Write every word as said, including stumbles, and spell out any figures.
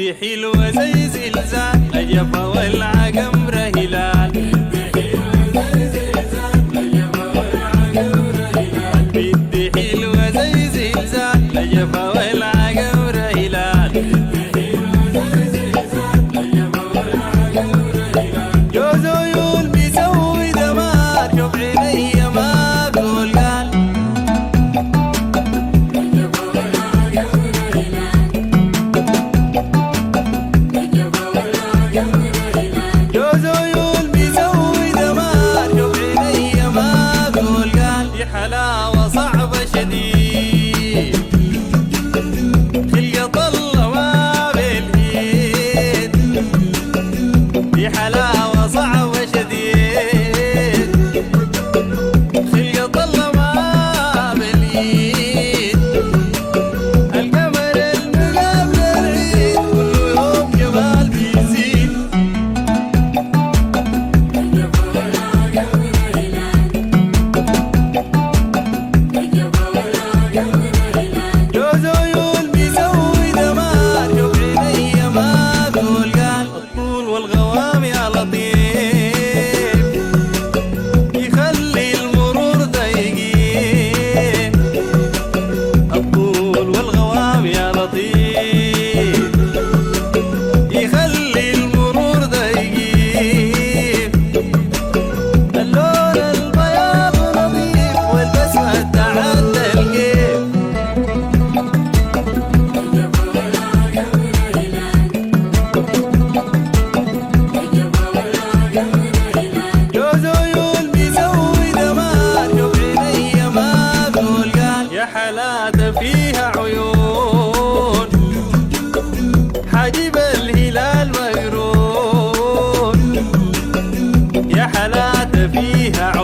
بنتي حلوة زي زلزال، الجفا والعقمر هلال. بنتي حلوة زي زلزال، الجفا والعقمر هلال. جوز عيون بيسوي دمار، شوف عيني ما بقول قال. جوز عيون بيسوي دمار، شوف عيني ما بقول قال. دي حلاوة صعبة شديد، خلقة الله ما بالإيد. دي حلاوة صعبة شديد، خلقة الله ما بالإيد. القمر المقابل العيد، كل يوم جمال بيزيد. جوز عيون بيسوي دمار، شوف عيني ما بقول قال. الطول والغوام يا لطيف، يخلي المرور ضيقين. الطول والغوام يا لطيف، يخلي المرور ضيقين. اللون البياض نظيف، والبسمة تعدى الكيف. جوز عيون بيسوي دمار، شوف عيني ما بقول قال. يا حلاته فيها عيون، حاجب الهلال مقرون. يا حلاته فيها